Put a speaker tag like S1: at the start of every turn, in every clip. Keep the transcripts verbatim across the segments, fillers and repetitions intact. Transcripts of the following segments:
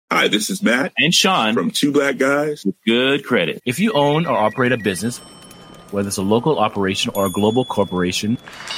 S1: Hi, this is Matt
S2: and Sean
S1: from Two Black Guys
S2: with Good Credit. If you own or operate a business, whether it's a local operation or a global corporation,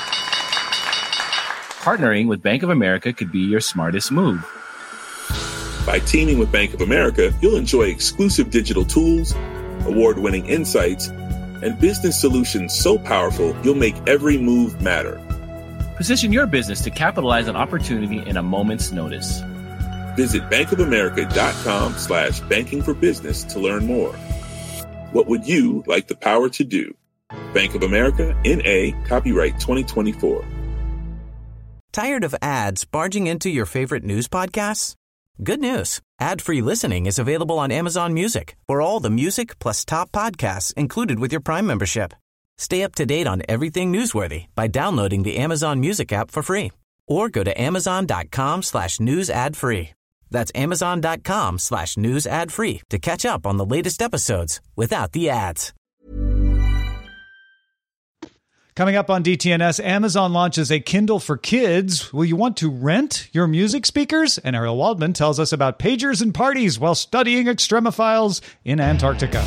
S2: partnering with Bank of America could be your smartest move.
S1: By teaming with Bank of America, you'll enjoy exclusive digital tools, award-winning insights, and business solutions so powerful you'll make every move matter.
S2: Position your business to capitalize on opportunity in a moment's notice.
S1: Visit bankofamerica.com slash banking for business to learn more. What would you like the power to do? Bank of America, N A, copyright twenty twenty-four.
S3: Tired of ads barging into your favorite news podcasts? Good news. Ad-free listening is available on Amazon Music for all the music plus top podcasts included with your Prime membership. Stay up to date on everything newsworthy by downloading the Amazon Music app for free or go to amazon.com slash news ad free. That's amazon.com slash news ad free to catch up on the latest episodes without the ads.
S4: Coming up on D T N S, Amazon launches a Kindle for Kids. Will you want to rent your music speakers? And Ariel Waldman tells us about pagers and parties while studying extremophiles in Antarctica.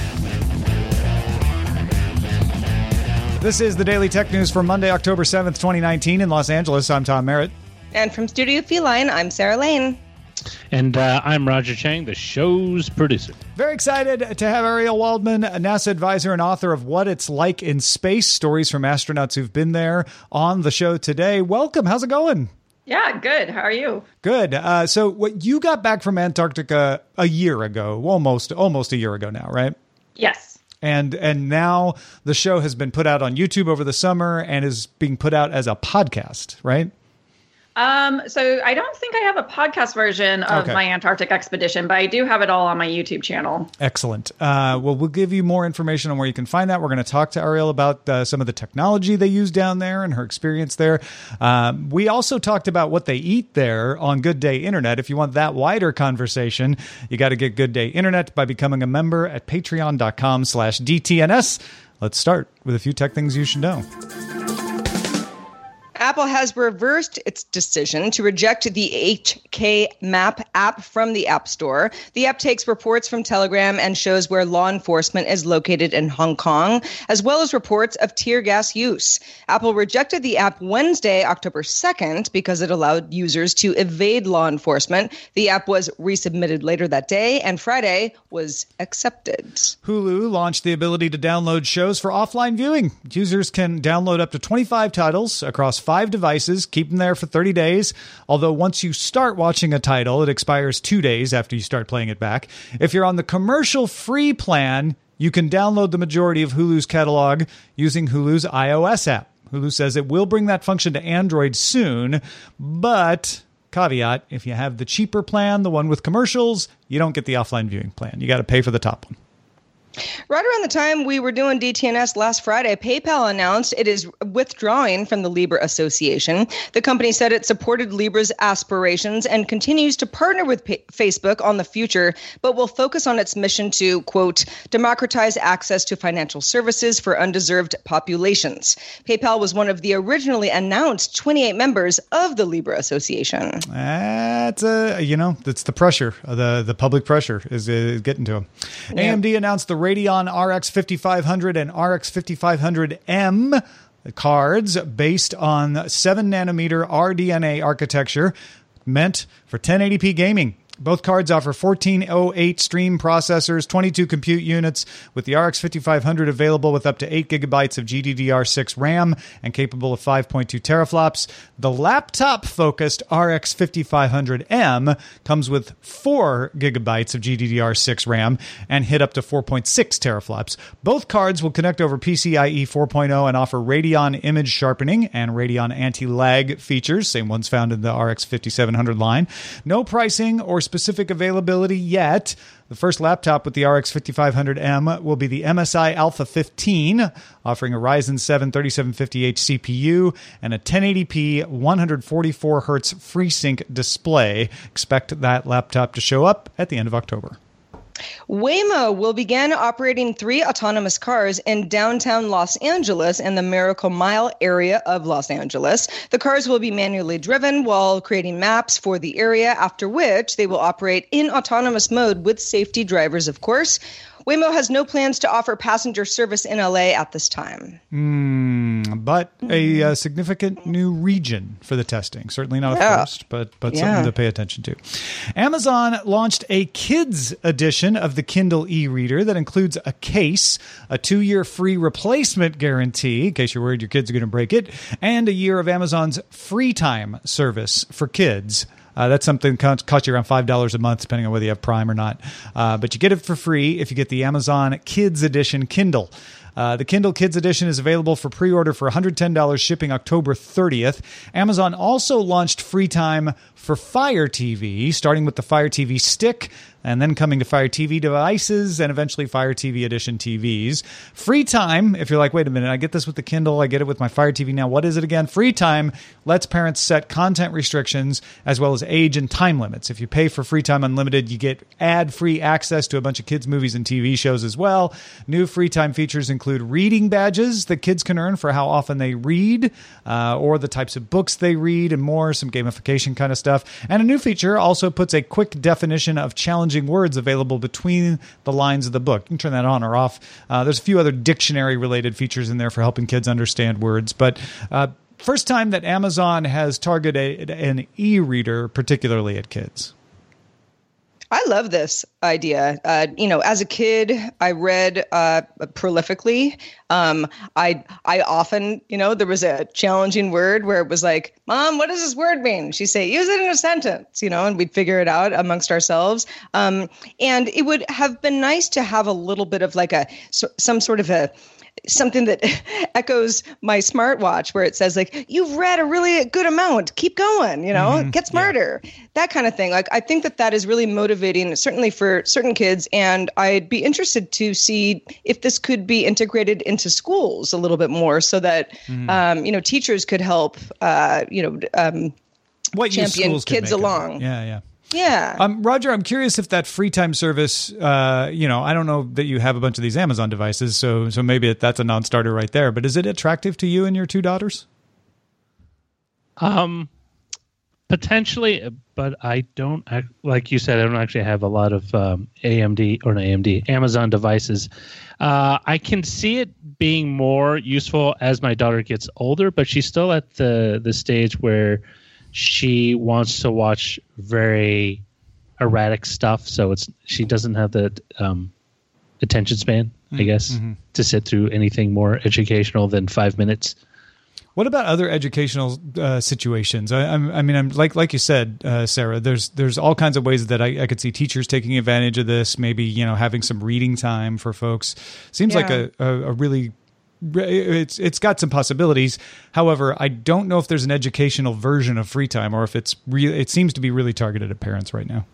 S4: This is the Daily Tech News for Monday, October seventh, twenty nineteen in Los Angeles. I'm Tom Merritt.
S5: And from Studio Feline, I'm Sarah Lane.
S6: And uh, I'm Roger Chang, the show's producer.
S4: Very excited to have Ariel Waldman, a NASA advisor and author of What It's Like in Space, stories from astronauts who've been there, on the show today. Welcome. How's it going?
S5: Yeah, good. How are you?
S4: Good. Uh, so what you got back from Antarctica a year ago, almost almost a year ago now, right?
S5: Yes.
S4: And and now the show has been put out on YouTube over the summer and is being put out as a podcast, right?
S5: Um, so I don't think I have a podcast version of
S4: okay.
S5: my Antarctic expedition, but I do have it all on my YouTube channel.
S4: Excellent. Uh, well, we'll give you more information on where you can find that. We're going to talk to Ariel about uh, some of the technology they use down there and her experience there. Um, we also talked about what they eat there on Good Day Internet. If you want that wider conversation, you got to get Good Day Internet by becoming a member at patreon.com slash DTNS. Let's start with a few tech things you should know.
S5: Apple has reversed its decision to reject the H K Map app from the App Store. The app takes reports from Telegram and shows where law enforcement is located in Hong Kong, as well as reports of tear gas use. Apple rejected the app Wednesday, October second, because it allowed users to evade law enforcement. The app was resubmitted later that day, and Friday was accepted.
S4: Hulu launched the ability to download shows for offline viewing. Users can download up to twenty-five titles across five devices, keep them there for thirty days. Although once you start watching a title, it expires two days after you start playing it back. If you're on the commercial free plan, you can download the majority of Hulu's catalog using Hulu's iOS app. Hulu says it will bring that function to Android soon, but caveat, if you have the cheaper plan, the one with commercials, you don't get the offline viewing plan. You got to pay for the top one.
S5: Right around the time we were doing D T N S last Friday, PayPal announced it is withdrawing from the Libra Association. The company said it supported Libra's aspirations and continues to partner with P- Facebook on the future, but will focus on its mission to, quote, democratize access to financial services for undeserved populations. PayPal was one of the originally announced twenty-eight members of the Libra Association.
S4: That's, uh, you know, that's the pressure, the, the public pressure is uh, getting to them. Yeah. A M D announced the Radeon R X fifty-five hundred and R X fifty-five hundred M cards based on seven nanometer R D N A architecture meant for ten eighty p gaming. Both cards offer fourteen oh eight stream processors, twenty-two compute units, with the R X fifty-five hundred available with up to eight gigabytes of G D D R six RAM and capable of five point two teraflops. The laptop-focused R X fifty-five hundred M comes with four gigabytes of G D D R six RAM and hit up to four point six teraflops. Both cards will connect over PCIe four point oh and offer Radeon image sharpening and Radeon anti-lag features, same ones found in the R X fifty-seven hundred line. No pricing or specific availability yet. The first laptop with the R X fifty-five hundred M will be the M S I Alpha fifteen, offering a Ryzen seven thirty-seven fifty H C P U and a ten eighty p one forty-four hertz FreeSync display. Expect that laptop to show up at the end of October.
S5: Waymo will begin operating three autonomous cars in downtown Los Angeles and the Miracle Mile area of Los Angeles. The cars will be manually driven while creating maps for the area, after which they will operate in autonomous mode with safety drivers, of course. Waymo has no plans to offer passenger service in L A at this time.
S4: Mm, but a uh, significant new region for the testing. Certainly not
S5: yeah.
S4: a first, but, but
S5: yeah.
S4: something to pay attention to. Amazon launched a kids edition of the Kindle e-reader that includes a case, a two-year free replacement guarantee, in case you're worried your kids are going to break it, and a year of Amazon's free time service for kids. Uh, that's something that costs you around five dollars a month, depending on whether you have Prime or not. Uh, but you get it for free if you get the Amazon Kids Edition Kindle. Uh, the Kindle Kids Edition is available for pre-order for one hundred ten dollars, shipping October thirtieth. Amazon also launched free time for Fire T V, starting with the Fire T V Stick, and then coming to Fire T V devices, and eventually Fire T V Edition T Vs. Free time, if you're like, wait a minute, I get this with the Kindle, I get it with my Fire T V now, what is it again? Free time lets parents set content restrictions as well as age and time limits. If you pay for Free Time Unlimited, you get ad-free access to a bunch of kids' movies and T V shows as well. New free time features include reading badges that kids can earn for how often they read, uh, or the types of books they read, and more, some gamification kind of stuff. And a new feature also puts a quick definition of challenging words available between the lines of the book. You can turn that on or off. Uh, there's a few other dictionary-related features in there for helping kids understand words. But uh, first time that Amazon has targeted an e-reader, particularly at kids.
S5: I love this idea. Uh, you know, as a kid, I read uh, prolifically. Um, I I often, you know, there was a challenging word where it was like, "Mom, what does this word mean?" She'd say, "Use it in a sentence," you know, and we'd figure it out amongst ourselves. Um, and it would have been nice to have a little bit of like a so, some sort of a something that echoes my smartwatch where it says like, you've read a really good amount, keep going, you know, mm-hmm. get smarter, yeah. that kind of thing. Like, I think that that is really motivating, certainly for certain kids. And I'd be interested to see if this could be integrated into schools a little bit more so that, mm-hmm. um, you know, teachers could help, uh, you know, um,
S4: what
S5: champion kids along.
S4: Yeah. Yeah.
S5: Yeah.
S4: Um, Roger, I'm curious if that free time service, uh, you know, I don't know that you have a bunch of these Amazon devices, so so maybe it, that's a non-starter right there. But is it attractive to you and your two daughters?
S6: Um, potentially, but I don't, like you said, I don't actually have a lot of um, A M D or not A M D, Amazon devices. Uh, I can see it being more useful as my daughter gets older, but she's still at the the stage where she wants to watch very erratic stuff, so it's she doesn't have the um, attention span, mm-hmm. I guess, mm-hmm. to sit through anything more educational than five minutes.
S4: What about other educational uh, situations? I, I'm, I mean, I'm like like you said, uh, Sarah. There's there's all kinds of ways that I, I could see teachers taking advantage of this. Maybe you know having some reading time for folks. Seems yeah. like a, a, a really It's it's got some possibilities. However, I don't know if there's an educational version of free time or if it's real. It seems to be really targeted at parents right now.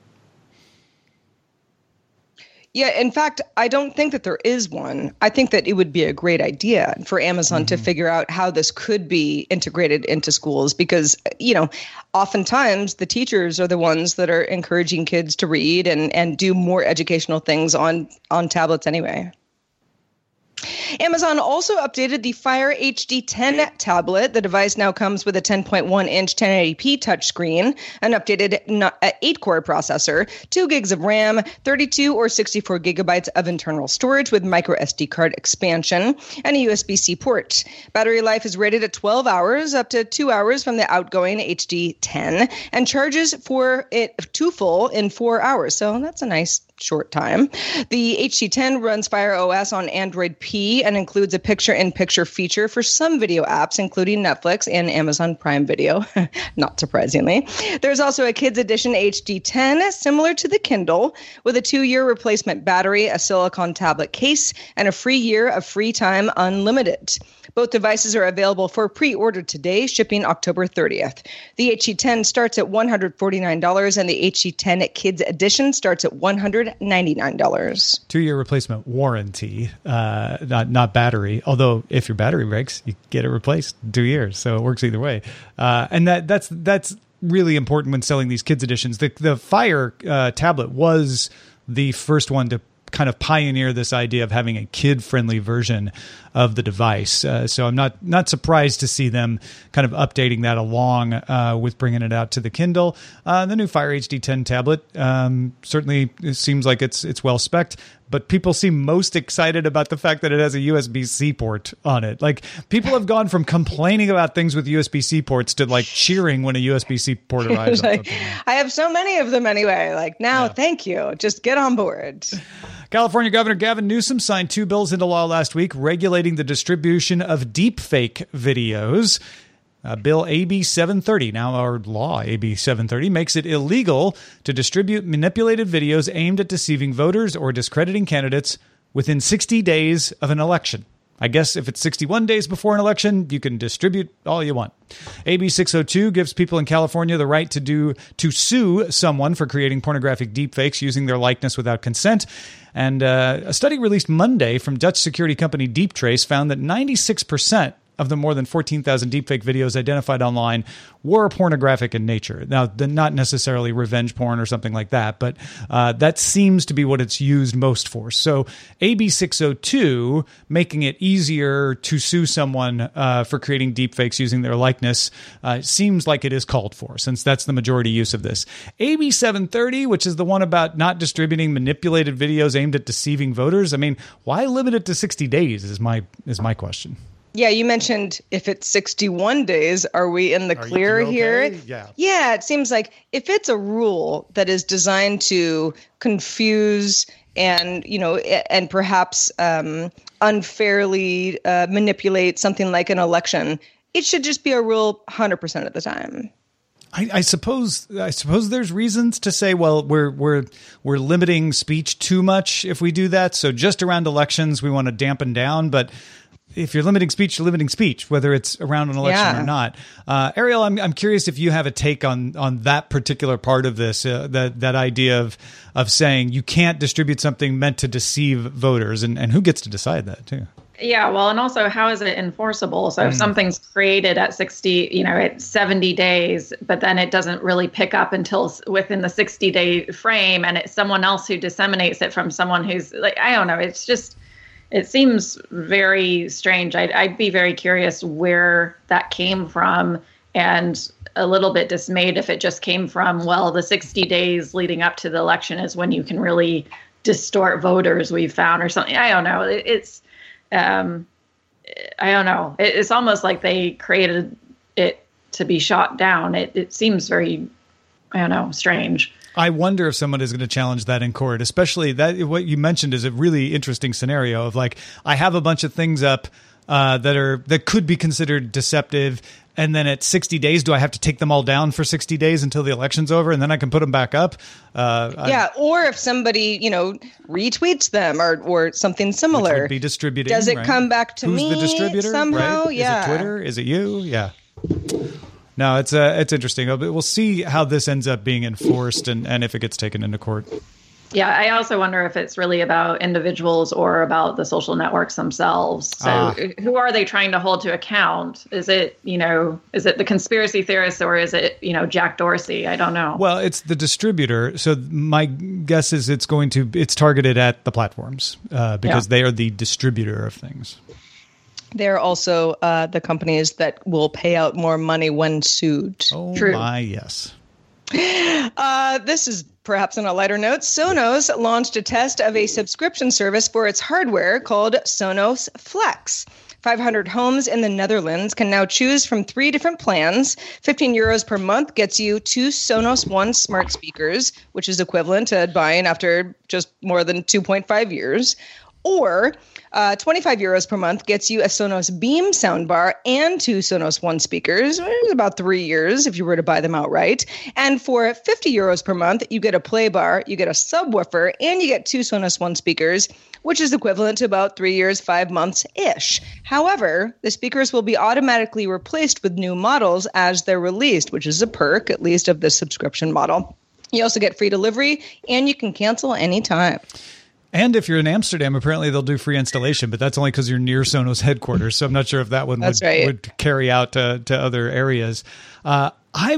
S5: Yeah, in fact, I don't think that there is one. I think that it would be a great idea for Amazon mm-hmm. to figure out how this could be integrated into schools because, you know, oftentimes the teachers are the ones that are encouraging kids to read and, and do more educational things on, on tablets anyway. Amazon also updated the Fire H D ten tablet. The device now comes with a ten point one inch ten eighty p touchscreen, an updated eight core processor, two gigs of RAM, thirty-two or sixty-four gigabytes of internal storage with micro S D card expansion, and a U S B C port. Battery life is rated at twelve hours, up to two hours from the outgoing H D ten, and charges for it to full in four hours. So that's a nice short time. The H D ten runs Fire O S on Android P and includes a picture-in-picture feature for some video apps, including Netflix and Amazon Prime Video, not surprisingly. There's also a Kids Edition H D ten, similar to the Kindle, with a two-year replacement battery, a silicone tablet case, and a free year of Free Time Unlimited. Both devices are available for pre-order today, shipping October thirtieth. The H D ten starts at one hundred forty-nine dollars, and the H D ten Kids Edition starts at one hundred ninety-nine dollars.
S4: Two-year replacement warranty, uh, not not battery. Although if your battery breaks, you get it replaced in two years, so it works either way. Uh, and that that's that's really important when selling these kids editions. The the Fire uh, tablet was the first one to kind of pioneer this idea of having a kid-friendly version of the device. Uh, so I'm not not surprised to see them kind of updating that along uh, with bringing it out to the Kindle. Uh, the new Fire H D ten tablet um, certainly seems like it's it's well spec'd, but people seem most excited about the fact that it has a U S B C port on it. Like, people have gone from complaining about things with U S B C ports to like cheering when a U S B C port arrives.
S5: Like, I have so many of them anyway. Like, now, yeah. Thank you. Just get on board.
S4: California Governor Gavin Newsom signed two bills into law last week regulating the distribution of deepfake videos. Uh, Bill A B seven thirty, now our law A B seven thirty, makes it illegal to distribute manipulated videos aimed at deceiving voters or discrediting candidates within sixty days of an election. I guess if it's sixty-one days before an election, you can distribute all you want. A B six oh two gives people in California the right to do to sue someone for creating pornographic deepfakes using their likeness without consent. And uh, a study released Monday from Dutch security company DeepTrace found that ninety-six percent of the more than fourteen thousand deepfake videos identified online were pornographic in nature. Now, not necessarily revenge porn or something like that, but uh, that seems to be what it's used most for. So A B six oh two, making it easier to sue someone uh, for creating deepfakes using their likeness, uh, seems like it is called for, since that's the majority use of this. A B seven thirty, which is the one about not distributing manipulated videos aimed at deceiving voters, I mean, why limit it to sixty days is my is my question.
S5: Yeah, you mentioned if it's sixty-one days, are we in the
S4: are
S5: clear
S4: okay?
S5: here?
S4: Yeah.
S5: Yeah, it seems like if it's a rule that is designed to confuse and, you know, and perhaps um, unfairly uh, manipulate something like an election, it should just be a rule one hundred percent of the time.
S4: I, I suppose I suppose there's reasons to say, well, we're we're we're limiting speech too much if we do that. So just around elections, we want to dampen down, but if you're limiting speech, you're limiting speech, whether it's around an election
S5: yeah.
S4: or not. Uh, Ariel, I'm I'm curious if you have a take on on that particular part of this, uh, that that idea of of saying you can't distribute something meant to deceive voters, and, and who gets to decide that too?
S7: Yeah, well, and also how is it enforceable? So if mm. something's created at sixty, you know, at seventy days, but then it doesn't really pick up until within the sixty day frame, and it's someone else who disseminates it from someone who's like, I don't know, it's just. It seems very strange. I'd, I'd be very curious where that came from, and a little bit dismayed if it just came from, well, the sixty days leading up to the election is when you can really distort voters, we've found, or something. I don't know. It, it's, um, I don't know. It, it's almost like they created it to be shot down. It, it seems very, I don't know, strange.
S4: I wonder if someone is going to challenge that in court, especially that what you mentioned is a really interesting scenario of like, I have a bunch of things up uh, that are that could be considered deceptive. And then at sixty days, do I have to take them all down for sixty days until the election's over and then I can put them back up? Uh,
S5: yeah. I, or if somebody, you know, retweets them or, or something similar.
S4: Which would be distributing.
S5: Does it
S4: right?
S5: come back to
S4: Who's
S5: me
S4: the distributor,
S5: somehow?
S4: Right?
S5: Yeah.
S4: Is it Twitter? Is it you? Yeah. No, it's uh, it's interesting. We'll see how this ends up being enforced and, and if it gets taken into court.
S7: Yeah, I also wonder if it's really about individuals or about the social networks themselves. So ah. who are they trying to hold to account? Is it, you know, is it the conspiracy theorists or is it, you know, Jack Dorsey? I don't know.
S4: Well, it's the distributor. So my guess is it's going to it's targeted at the platforms uh, because yeah. they are the distributor of things.
S5: They're also uh, the companies that will pay out more money when sued.
S4: Oh,
S7: True.
S4: my, yes.
S5: Uh, this is perhaps on a lighter note. Sonos launched a test of a subscription service for its hardware called Sonos Flex. five hundred homes in the Netherlands can now choose from three different plans. fifteen euros per month gets you two Sonos One smart speakers, which is equivalent to buying after just more than two point five years. Or uh, twenty-five euros per month gets you a Sonos Beam soundbar and two Sonos One speakers, about three years if you were to buy them outright. And for fifty euros per month, you get a play bar, you get a subwoofer, and you get two Sonos One speakers, which is equivalent to about three years, five months-ish. However, the speakers will be automatically replaced with new models as they're released, which is a perk, at least, of this subscription model. You also get free delivery, and you can cancel anytime.
S4: And if you're in Amsterdam, apparently they'll do free installation, but that's only because you're near Sonos headquarters. So I'm not sure if that one would,
S5: right.
S4: would carry out to, to other areas. Uh, I'm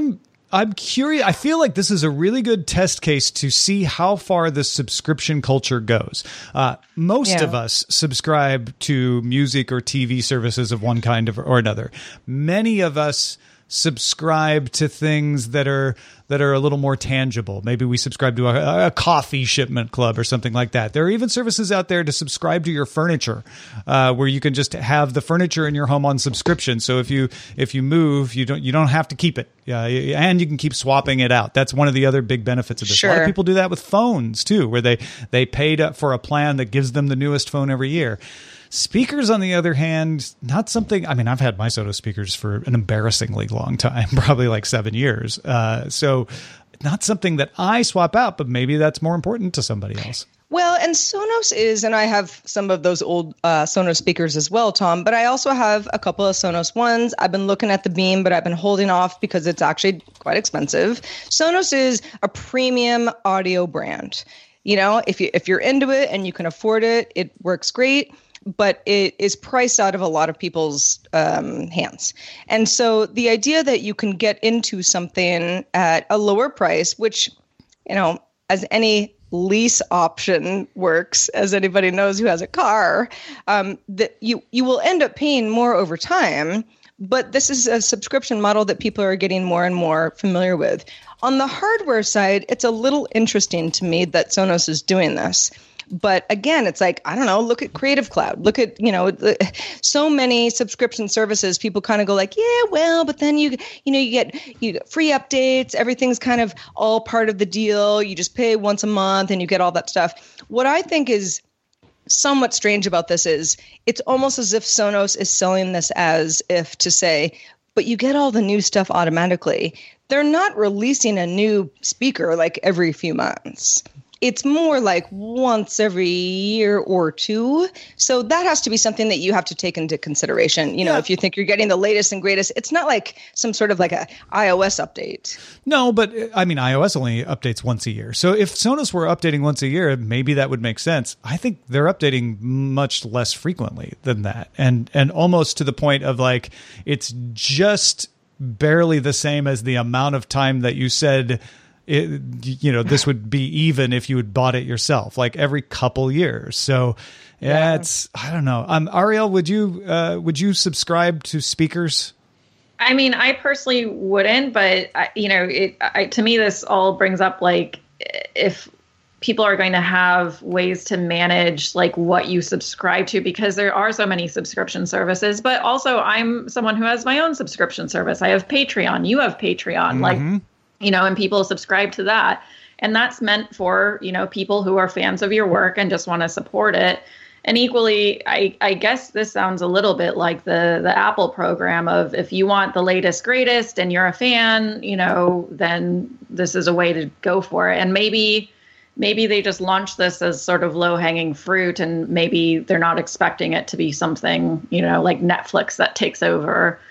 S4: I'm curious. I feel like this is a really good test case to see how far the subscription culture goes. Uh, most
S5: Yeah.
S4: of us subscribe to music or T V services of one kind or another. Many of us subscribe to things that are that are a little more tangible. Maybe we subscribe to a, a coffee shipment club or something like that. There are even services out there to subscribe to your furniture, uh, where you can just have the furniture in your home on subscription. So if you if you move, you don't you don't have to keep it, uh, and you can keep swapping it out. That's one of the other big benefits of this.
S5: Sure.
S4: A lot of people do that with phones too, where they they paid up for a plan that gives them the newest phone every year. Speakers, on the other hand, not something. I mean, I've had my Sonos speakers for an embarrassingly long time, probably like seven years. Uh, so, not something that I swap out, but maybe that's more important to somebody else.
S5: Well, and Sonos is, and I have some of those old uh, Sonos speakers as well, Tom, but I also have a couple of Sonos ones. I've been looking at the Beam, but I've been holding off because it's actually quite expensive. Sonos is a premium audio brand. You know, if you if you're into it and you can afford it, it works great. But it is priced out of a lot of people's um, hands. And so the idea that you can get into something at a lower price, which, you know, as any lease option works, as anybody knows who has a car, um, that you, you will end up paying more over time. But this is a subscription model that people are getting more and more familiar with. On the hardware side, it's a little interesting to me that Sonos is doing this. But again, it's like, I don't know, look at Creative Cloud. Look at, you know, the, so many subscription services, people kind of go like, yeah, well, but then you, you know, you get, you get free updates. Everything's kind of all part of the deal. You just pay once a month and you get all that stuff. What I think is somewhat strange about this is it's almost as if Sonos is selling this as if to say, but you get all the new stuff automatically. They're not releasing a new speaker like every few months. It's more like once every year or two. So that has to be something that you have to take into consideration. You know,
S4: Yeah.
S5: if you think you're getting the latest and greatest, it's not like some sort of like a iOS update.
S4: No, but I mean, iOS only updates once a year. So if Sonos were updating once a year, maybe that would make sense. I think they're updating much less frequently than that. And, and almost to the point of like, it's just barely the same as the amount of time that you said, It, you know, this would be even if you had bought it yourself, like every couple years. So, yeah,
S5: Yeah.
S4: it's I don't know. Um, Ariel, would you uh, would you subscribe to speakers?
S7: I mean, I personally wouldn't, but I, you know, it I, to me this all brings up like if people are going to have ways to manage like what you subscribe to, because there are so many subscription services. But also, I'm someone who has my own subscription service. I have Patreon. You have Patreon.
S4: Mm-hmm.
S7: Like. You know, and people subscribe to that. And that's meant for, you know, people who are fans of your work and just want to support it. And equally, I, I guess this sounds a little bit like the, the Apple program of if you want the latest, greatest, and you're a fan, you know, then this is a way to go for it. And maybe maybe they just launched this as sort of low hanging fruit, and maybe they're not expecting it to be something, you know, like Netflix that takes over.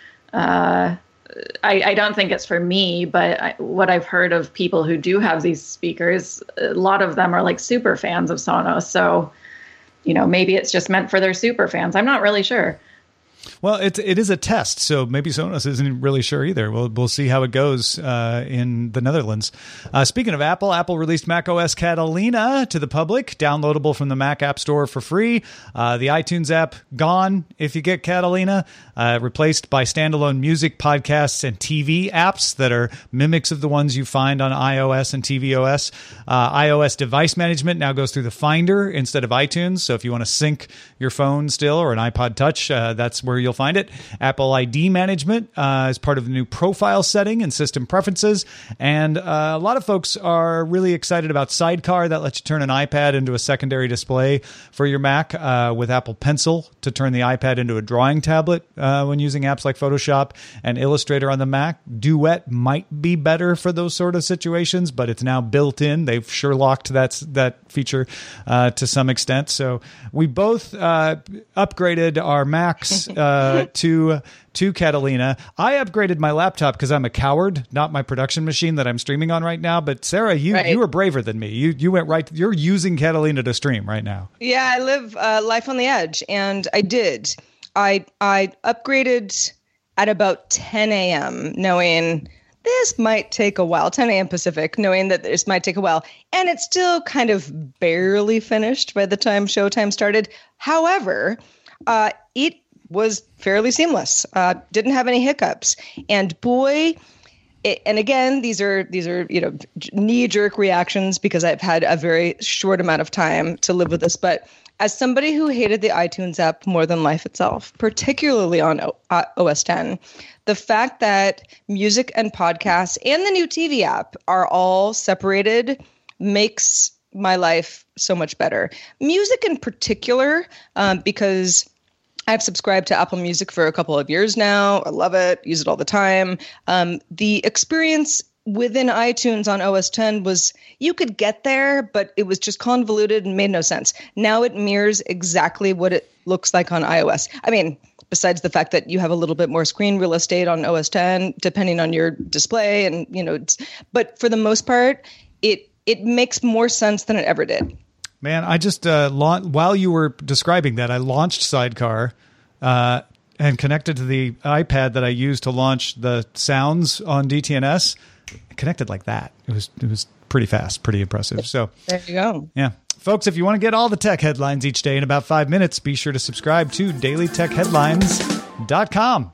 S7: Uh I, I don't think it's for me, but I, what I've heard of people who do have these speakers, a lot of them are like super fans of Sonos. So, you know, maybe it's just meant for their super fans. I'm not really sure.
S4: Well, it it is a test, so maybe Sonos isn't really sure either. We'll we'll see how it goes uh, in the Netherlands. Uh, speaking of Apple, Apple released macOS Catalina to the public, downloadable from the Mac App Store for free. Uh, the iTunes app gone if you get Catalina, uh, replaced by standalone music, podcasts, and T V apps that are mimics of the ones you find on iOS and tvOS. Uh, iOS device management now goes through the Finder instead of iTunes, so if you want to sync your phone still or an iPod Touch, uh, that's where you'll find it. Apple I D management uh, is part of the new profile setting and system preferences. And uh, a lot of folks are really excited about Sidecar. That lets you turn an iPad into a secondary display for your Mac uh, with Apple Pencil to turn the iPad into a drawing tablet uh, when using apps like Photoshop and Illustrator on the Mac. Duet might be better for those sort of situations, but it's now built in. They've Sherlocked that, that feature uh, to some extent. So we both uh, upgraded our Macs uh, to to Catalina. I upgraded my laptop because I'm a coward, not my production machine that I'm streaming on right now. But Sarah, you
S5: Right.
S4: you were braver than me. You you went right. You're using Catalina to stream right now.
S5: Yeah, I live uh, life on the edge, and I did. I I upgraded at about ten a.m. knowing this might take a while, ten a.m. Pacific, knowing that this might take a while. And it's still kind of barely finished by the time showtime started. However, uh, it was fairly seamless, uh, didn't have any hiccups. And boy, it, and again, these are these are you know knee-jerk reactions because I've had a very short amount of time to live with this. But as somebody who hated the iTunes app more than life itself, particularly on o- uh, O S ten, the fact that music and podcasts and the new T V app are all separated makes my life so much better. Music in particular, um, because I've subscribed to Apple Music for a couple of years now. I love it, use it all the time. Um, the experience within iTunes on O S ten was you could get there, but it was just convoluted and made no sense. Now it mirrors exactly what it looks like on iOS. I mean, besides the fact that you have a little bit more screen real estate on O S ten, depending on your display, and you know, it's, but for the most part, it it makes more sense than it ever did.
S4: Man, I just uh, la- while you were describing that, I launched Sidecar uh, and connected to the iPad that I used to launch the sounds on D T N S. It connected like that. It was it was pretty fast, pretty impressive. So
S5: there you go.
S4: Yeah. Folks, if you want to get all the tech headlines each day in about five minutes, be sure to subscribe to daily tech headlines dot com.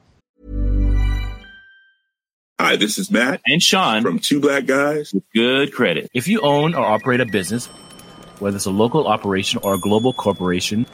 S1: Hi, this is Matt
S2: And Sean
S1: from Two Black Guys
S2: with good credit. If you own or operate a business, whether it's a local operation or a global corporation,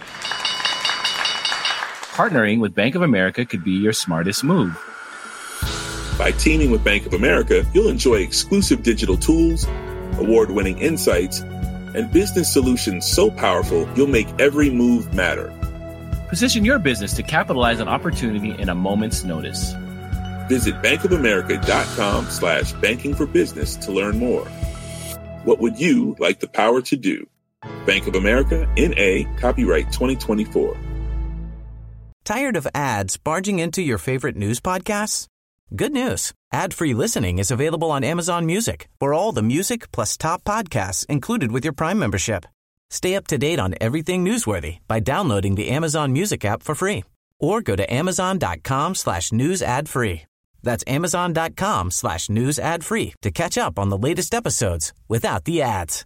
S2: partnering with Bank of America could be your smartest move.
S1: By teaming with Bank of America, you'll enjoy exclusive digital tools, award-winning insights, and business solutions so powerful you'll make every move matter.
S2: Position your business to capitalize on opportunity in a moment's notice.
S1: Visit bankofamerica.com slash banking for business to learn more. What would you like the power to do? Bank of America, N A, copyright twenty twenty-four.
S3: Tired of ads barging into your favorite news podcasts? Good news. Ad-free listening is available on Amazon Music for all the music plus top podcasts included with your Prime membership. Stay up to date on everything newsworthy by downloading the Amazon Music app for free or go to amazon.com slash news ad free. That's amazon.com slash news ad free to catch up on the latest episodes without the ads.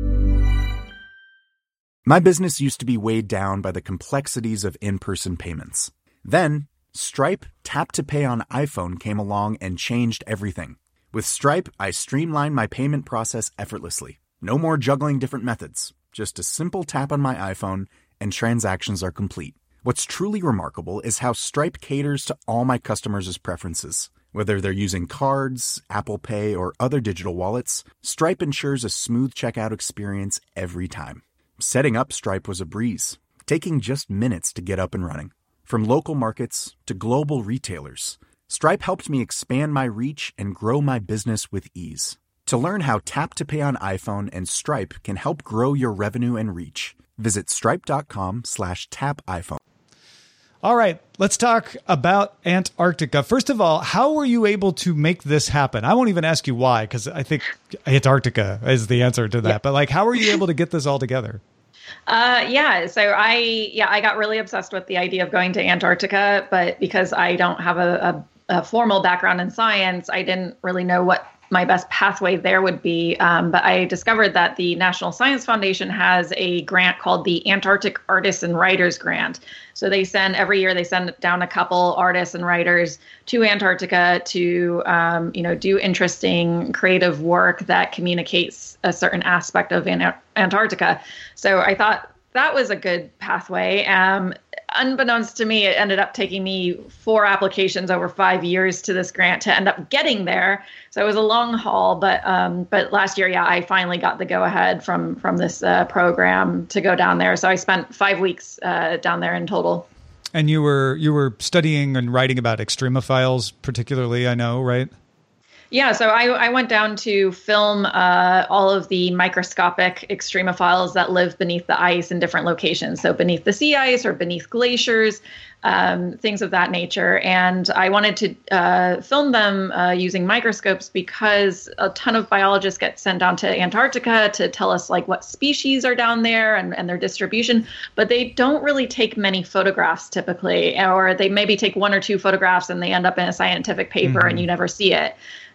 S8: My business used to be weighed down by the complexities of in-person payments. Then, Stripe Tap to Pay on iPhone came along and changed everything. With Stripe, I streamlined my payment process effortlessly. No more juggling different methods. Just a simple tap on my iPhone and transactions are complete. What's truly remarkable is how Stripe caters to all my customers' preferences. Whether they're using cards, Apple Pay, or other digital wallets, Stripe ensures a smooth checkout experience every time. Setting up Stripe was a breeze, taking just minutes to get up and running. From local markets to global retailers, Stripe helped me expand my reach and grow my business with ease. To learn how Tap to Pay on iPhone and Stripe can help grow your revenue and reach, visit stripe.com slash tap iPhone.
S4: All right, let's talk about Antarctica. First of all, how were you able to make this happen? I won't even ask you why, because I think Antarctica is the answer to that. Yeah. But like, how were you able to get this all together?
S7: Uh, yeah, so I yeah I got really obsessed with the idea of going to Antarctica, but because I don't have a, a, a formal background in science, I didn't really know what my best pathway there would be. Um, but I discovered that the National Science Foundation has a grant called the Antarctic Artists and Writers Grant. So they send every year they send down a couple artists and writers to Antarctica to um, you know do interesting creative work that communicates a certain aspect of An- Antarctica. So I thought that was a good pathway. Um, unbeknownst to me, it ended up taking me four applications over five years to this grant to end up getting there. So it was a long haul, but um, but last year, yeah, I finally got the go ahead from from this uh, program to go down there. So I spent five weeks uh, down there in total.
S4: And you were you were studying and writing about extremophiles, particularly, I know, right?
S7: Yeah, so I, I went down to film uh, all of the microscopic extremophiles that live beneath the ice in different locations. So beneath the sea ice or beneath glaciers, um, things of that nature. And I wanted to uh, film them uh, using microscopes because a ton of biologists get sent down to Antarctica to tell us like what species are down there and, and their distribution. But they don't really take many photographs typically, or they maybe take one or two photographs and they end up in a scientific paper mm-hmm. and you never see it.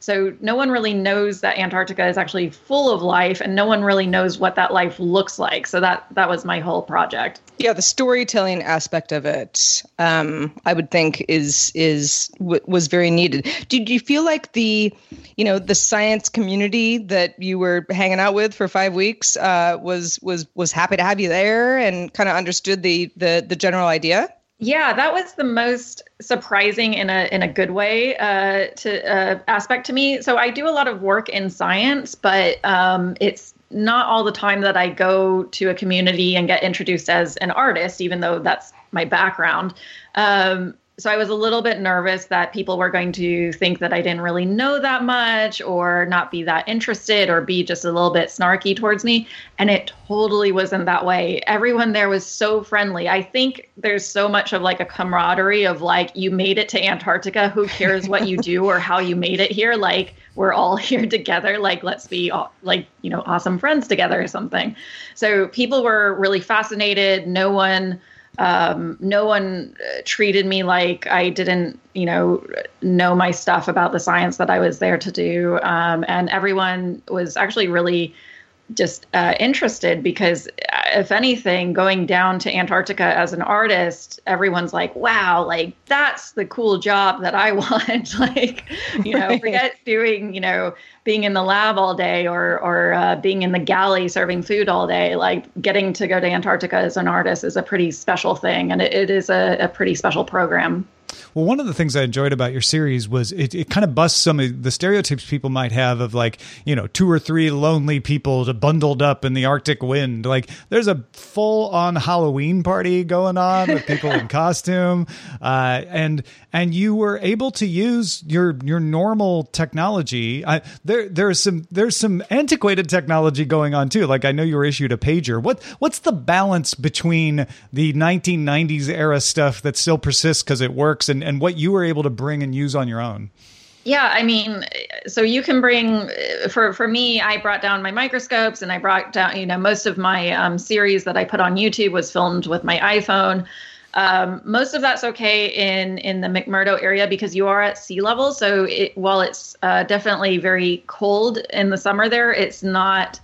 S7: so no one really knows that Antarctica is actually full of life, and no one really knows what that life looks like. So that that was my whole project.
S5: Yeah, the storytelling aspect of it, um, I would think, is is w- was very needed. Did you feel like the, you know, the science community that you were hanging out with for five weeks uh, was was was happy to have you there and kind of understood the the the general idea?
S7: Yeah, that was the most surprising in a in a good way uh, to uh, aspect to me. So I do a lot of work in science, but um, it's not all the time that I go to a community and get introduced as an artist, even though that's my background. Um, so I was a little bit nervous that people were going to think that I didn't really know that much or not be that interested or be just a little bit snarky towards me. And it totally wasn't that way. Everyone there was so friendly. I think there's so much of like a camaraderie of like, you made it to Antarctica. Who cares what you do or how you made it here? Like, we're all here together. Like, let's be like, you know, awesome friends together or something. So people were really fascinated. No one, um, no one treated me like I didn't, you know, know my stuff about the science that I was there to do. Um, and everyone was actually really just uh, interested because, if anything, going down to Antarctica as an artist, everyone's like, wow, like that's the cool job that I want. Like, you know, right. Forget doing, you know, being in the lab all day or or uh, being in the galley serving food all day. Like, getting to go to Antarctica as an artist is a pretty special thing. And it, it is a, a pretty special program.
S4: Well, one of the things I enjoyed about your series was it, it kind of busts some of the stereotypes people might have of like, you know, two or three lonely people bundled up in the Arctic wind. Like, there's a full on Halloween party going on with people in costume. Uh, and and you were able to use your your normal technology. I, there there's some there's some antiquated technology going on, too. Like, I know you were issued a pager. What What's the balance between the nineteen nineties era stuff that still persists because it works and, and what you were able to bring and use on your own?
S7: Yeah, I mean, so you can bring, for, for me, I brought down my microscopes and I brought down, you know, most of my um, series that I put on YouTube was filmed with my iPhone. Um, most of that's okay in, in the McMurdo area because you are at sea level. So it, while it's uh, definitely very cold in the summer there, it's not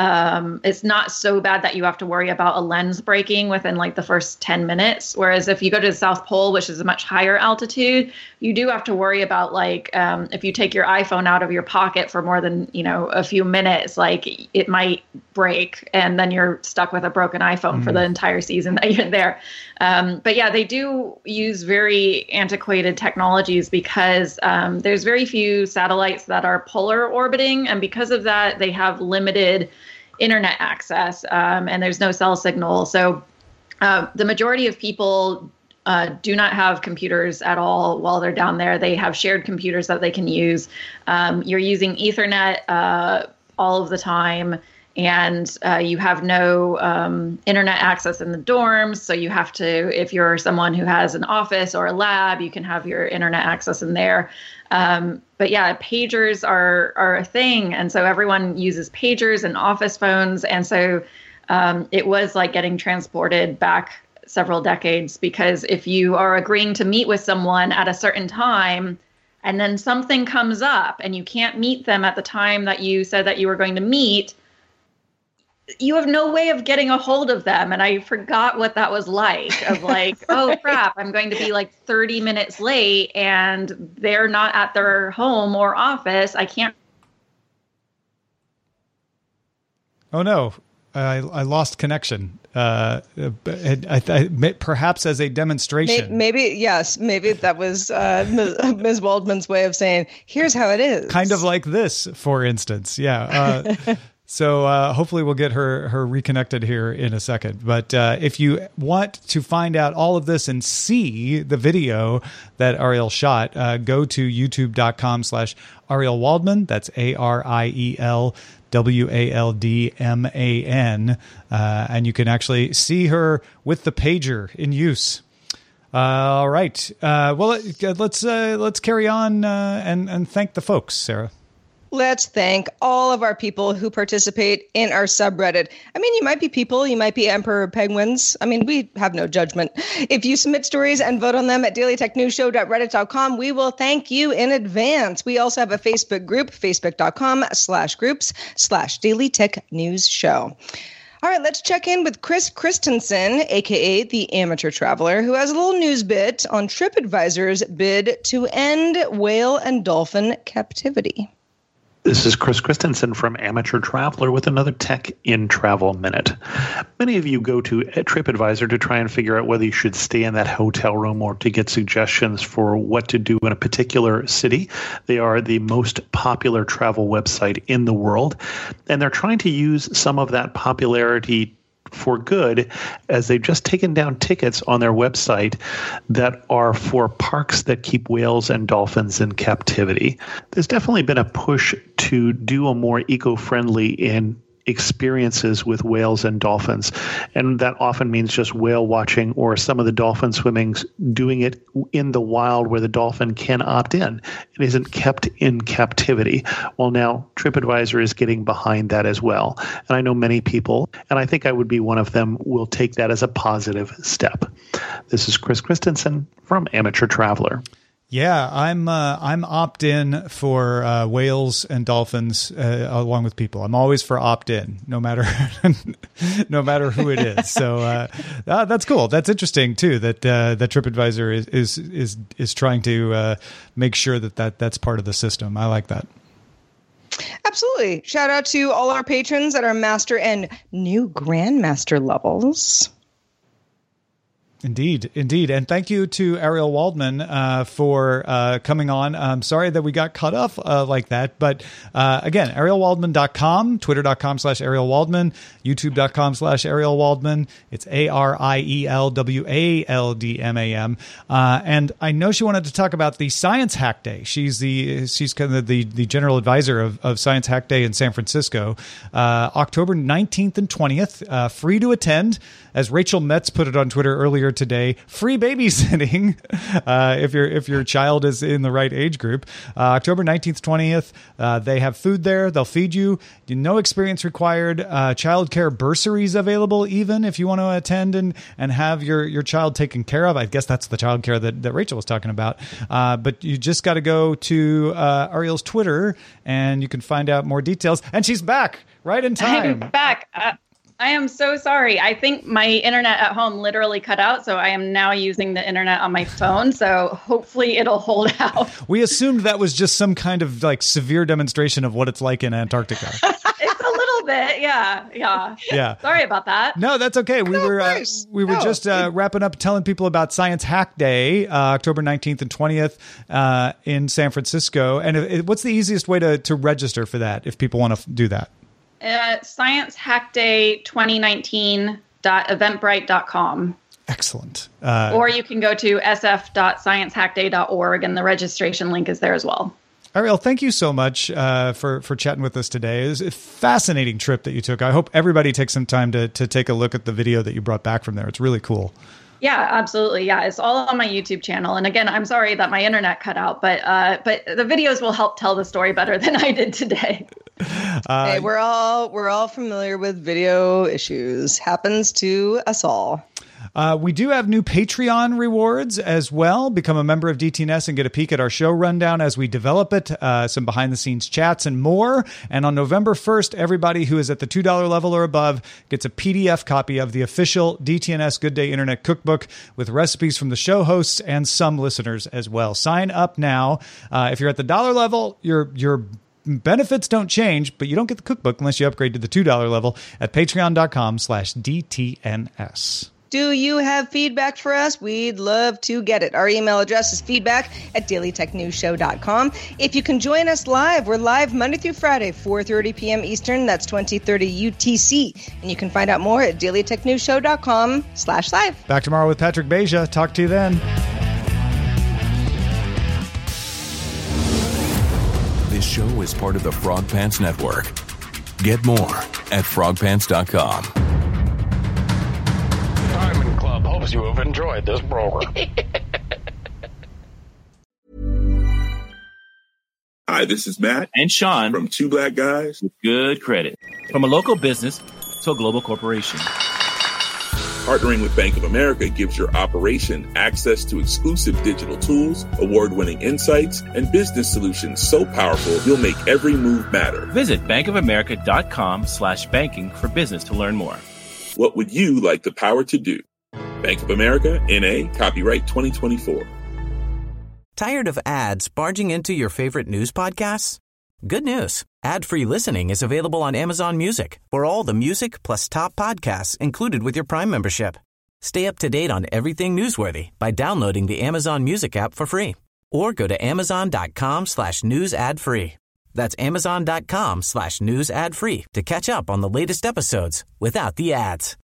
S7: Um, it's not so bad that you have to worry about a lens breaking within like the first ten minutes. Whereas if you go to the South Pole, which is a much higher altitude, you do have to worry about like um, if you take your iPhone out of your pocket for more than, you know, a few minutes, like it might break and then you're stuck with a broken iPhone mm. for the entire season that you're there. Um, but yeah, they do use very antiquated technologies because um, there's very few satellites that are polar orbiting. And because of that, they have limited internet access um, and there's no cell signal. So uh, the majority of people uh, do not have computers at all while they're down there. They have shared computers that they can use. Um, you're using Ethernet uh, all of the time. And uh, you have no um, internet access in the dorms. So you have to, if you're someone who has an office or a lab, you can have your internet access in there. Um, but yeah, pagers are are a thing. And so everyone uses pagers and office phones. And so um, it was like getting transported back several decades, because if you are agreeing to meet with someone at a certain time, and then something comes up and you can't meet them at the time that you said that you were going to meet, you have no way of getting a hold of them. And I forgot what that was like of like, oh crap, I'm going to be like thirty minutes late and they're not at their home or office. I can't.
S4: Oh no, I, I lost connection. Uh, I, I, perhaps as a demonstration.
S5: Maybe, maybe yes, maybe that was uh, Miz Waldman's way of saying, here's how it is.
S4: Kind of like this, for instance. Yeah. Uh, So uh, hopefully we'll get her her reconnected here in a second. But uh, if you want to find out all of this and see the video that Ariel shot, uh, go to youtube.com slash Ariel Waldman. That's A R I E L W A L D M A N. Uh, and you can actually see her with the pager in use. Uh, all right. Uh, well, let's uh, let's carry on uh, and, and thank the folks, Sarah.
S5: Let's thank all of our people who participate in our subreddit. I mean, you might be people, you might be emperor penguins. I mean, we have no judgment. If you submit stories and vote on them at daily tech news show dot reddit dot com, we will thank you in advance. We also have a Facebook group, facebook.com slash groups slash Daily Tech News Show. All right, let's check in with Chris Christensen, a k a the Amateur Traveler, who has a little news bit on TripAdvisor's bid to end whale and dolphin captivity.
S9: This is Chris Christensen from Amateur Traveler with another Tech in Travel Minute. Many of you go to TripAdvisor to try and figure out whether you should stay in that hotel room or to get suggestions for what to do in a particular city. They are the most popular travel website in the world, and they're trying to use some of that popularity for good, as they've just taken down tickets on their website that are for parks that keep whales and dolphins in captivity. There's definitely been a push to do a more eco-friendly in experiences with whales and dolphins, and that often means just whale watching or some of the dolphin swimmings doing it in the wild where the dolphin can opt in. It isn't kept in captivity. Well, now TripAdvisor is getting behind that as well, and I know many people, and I think I would be one of them, will take that as a positive step. This is Chris Christensen from Amateur Traveler.
S4: Yeah, I'm uh, I'm opt-in for uh, whales and dolphins uh, along with people. I'm always for opt-in, no matter no matter who it is. So uh, uh, that's cool. That's interesting too. That uh, that TripAdvisor is is is is trying to uh, make sure that, that that's part of the system. I like that.
S5: Absolutely. Shout out to all our patrons at our master and new grandmaster levels.
S4: Indeed, indeed. And thank you to Ariel Waldman uh, for uh, coming on. I'm sorry that we got cut off uh, like that. But uh, again, ariel waldman dot com, twitter.com slash Ariel Waldman, youtube.com slash Ariel Waldman. It's A R I E L W A L D M A M. Uh, and I know she wanted to talk about the Science Hack Day. She's the she's kind of the, the general advisor of, of Science Hack Day in San Francisco. Uh, October nineteenth and twentieth, uh, free to attend. As Rachel Metz put it on Twitter earlier today, free babysitting uh, if your if your child is in the right age group. Uh, October nineteenth, twentieth, uh, they have food there. They'll feed you. No experience required. Uh, childcare bursaries available even if you want to attend and, and have your, your child taken care of. I guess that's the childcare that, that Rachel was talking about. Uh, but you just got to go to uh, Ariel's Twitter and you can find out more details. And she's back right in time.
S7: I'm back. Uh- I am so sorry. I think my internet at home literally cut out, so I am now using the internet on my phone, so hopefully it'll hold out.
S4: We assumed that was just some kind of like severe demonstration of what it's like in Antarctica.
S7: It's a little bit, yeah, yeah.
S4: Yeah.
S7: Sorry about that.
S4: No, that's okay. We
S5: No,
S4: were uh, we were
S5: no.
S4: just uh, wrapping up telling people about Science Hack Day, uh, October nineteenth and twentieth uh, in San Francisco. And it, what's the easiest way to, to register for that if people want to f- do that?
S7: Uh, Science Hack Day twenty nineteen dot eventbrite dot com.
S4: Excellent. Uh,
S7: or you can go to s f dot science hack day dot org, and the registration link is there as well.
S4: Ariel, thank you so much uh, for, for chatting with us today. It was a fascinating trip that you took. I hope everybody takes some time to, to take a look at the video that you brought back from there. It's really cool.
S7: Yeah, absolutely. Yeah, it's all on my YouTube channel. And again, I'm sorry that my internet cut out, but uh, but the videos will help tell the story better than I did today.
S5: Uh, hey, we're all we're all familiar with video issues. Happens to us all.
S4: Uh, we do have new Patreon rewards as well. Become a member of D T N S and get a peek at our show rundown as we develop it, uh, some behind-the-scenes chats and more. And on November first, everybody who is at the two dollars level or above gets a P D F copy of the official D T N S Good Day Internet Cookbook with recipes from the show hosts and some listeners as well. Sign up now. Uh, if you're at the dollar level, your your benefits don't change, but you don't get the cookbook unless you upgrade to the two dollars level at patreon.com slash DTNS.
S5: Do you have feedback for us? We'd love to get it. Our email address is feedback at daily tech news show dot com. If you can join us live, we're live Monday through Friday, four thirty p.m. Eastern. That's twenty thirty U T C. And you can find out more at daily tech news show dot com slash live.
S4: Back tomorrow with Patrick Beja. Talk to you then.
S10: This show is part of the Frog Pants Network. Get more at frog pants dot com.
S11: Diamond Club hopes you have enjoyed this program.
S1: Hi, this is Matt
S2: and Sean
S1: from Two Black Guys
S2: with Good Credit. From a local business to a global corporation,
S1: partnering with Bank of America gives your operation access to exclusive digital tools, award-winning insights, and business solutions so powerful you'll make every move matter.
S2: Visit bankofamerica.com slash banking for business to learn more.
S1: What would you like the power to do? Bank of America, N A, copyright twenty twenty-four.
S3: Tired of ads barging into your favorite news podcasts? Good news. Ad-free listening is available on Amazon Music for all the music plus top podcasts included with your Prime membership. Stay up to date on everything newsworthy by downloading the Amazon Music app for free or go to amazon.com slash news ad free. That's amazon.com slash news ad free to catch up on the latest episodes without the ads.